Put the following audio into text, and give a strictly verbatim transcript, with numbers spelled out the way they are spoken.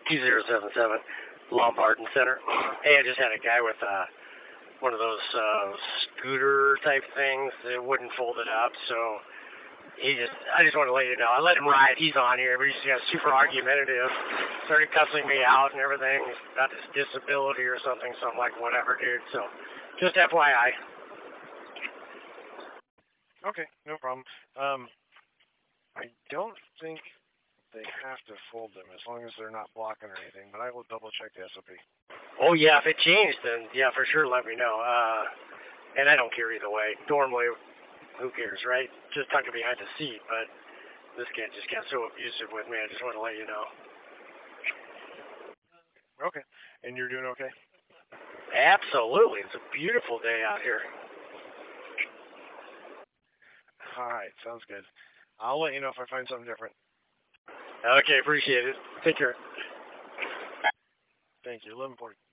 two zero seven seven Lombard Center. Hey, I just had a guy with uh, one of those uh, scooter type things that wouldn't fold it up, so he just, I just want to let you know, I let him ride. He's on here, but he's got super argumentative. Started cussing me out and everything about his disability or something. So I'm like, whatever, dude. So just F Y I. Okay, no problem. Um, I don't think they have to fold them as long as they're not blocking or anything, but I will double check the S O P. Oh, yeah, if it changed, then, yeah, for sure, let me know. Uh, and I don't care either way. Normally, who cares, right? Just tucking behind the seat, but this kid just got so abusive with me, I just want to let you know. Okay, and you're doing okay? Absolutely. It's a beautiful day out here. All right, sounds good. I'll let you know if I find something different. Okay, appreciate it. Take care. Thank you. eleven forty.